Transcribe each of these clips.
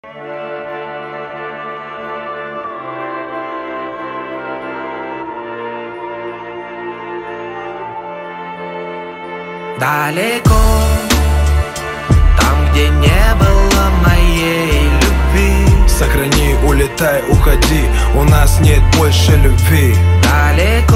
Далеко, там, где не было моей любви. Сохрани, улетай, уходи, у нас нет больше любви. Далеко,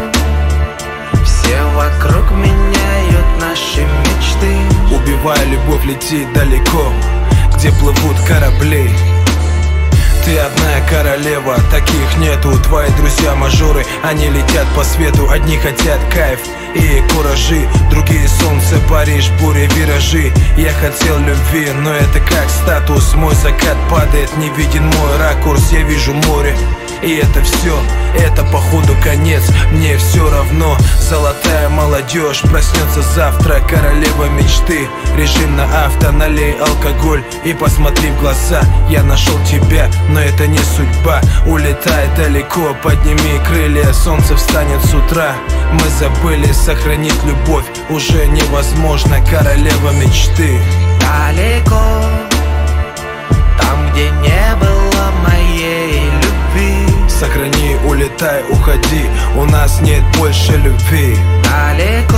все вокруг меняют наши мечты. Убивай любовь, лети далеко, где плывут корабли. Ты одна королева, таких нету. Твои друзья-мажоры, они летят по свету. Одни хотят кайф и куражи, другие солнце, Париж, бури, виражи. Я хотел любви, но это как статус. Мой закат падает, не виден мой ракурс. Я вижу море, и это все, это походу конец. Мне все равно, золотая молодежь проснется завтра, королева мечты. Режим на авто, налей алкоголь и посмотри в глаза. Я нашел тебя, но это не судьба. Улетай далеко, подними крылья, солнце встанет с утра. Мы забыли сохранить любовь, уже невозможно, королева мечты. Далеко, там, где не было моей любви. Сохрани, улетай, уходи, у нас нет больше любви. Далеко,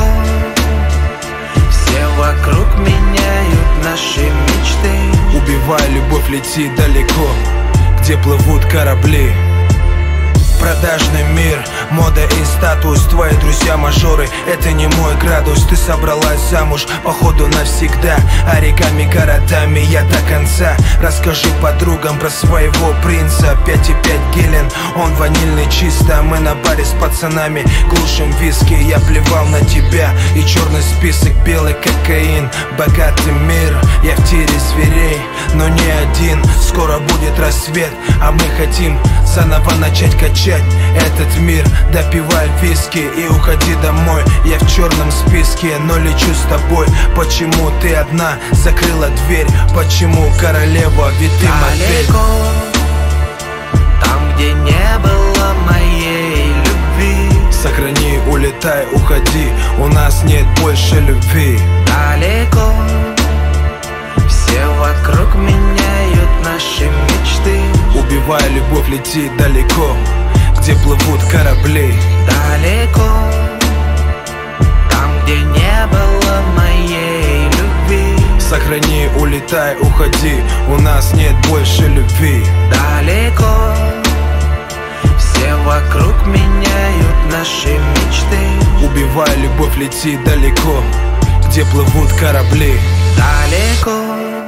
все вокруг меняют наши мечты. Убивай любовь, лети далеко, где плывут корабли. Продажный мир, мода и статус. Твои друзья-мажоры, это не мой градус. Ты собралась замуж, походу навсегда. А реками, городами я до конца. Расскажи подругам про своего принца. 5,5 гелен, он ванильный чисто. Мы на баре с пацанами глушим виски. Я плевал на тебя и черный список, белый кокаин. Богатый мир, я в тире зверей, но не один. Скоро будет рассвет, а мы хотим заново начать качать этот мир. Допивай виски и уходи домой. Я в черном списке, но лечу с тобой. Почему ты одна закрыла дверь? Почему королева, ведь ты модель? Далеко, там, где не было моей любви. Сохрани, улетай, уходи, у нас нет больше любви. Далеко, все вокруг меняют наши мечты. Убивай любовь, лети далеко, где плывут корабли. Далеко, там, где не было моей любви. Сохрани, улетай, уходи, у нас нет больше любви. Далеко, все вокруг меняют наши мечты. Убивай любовь, лети далеко, где плывут корабли. Далеко,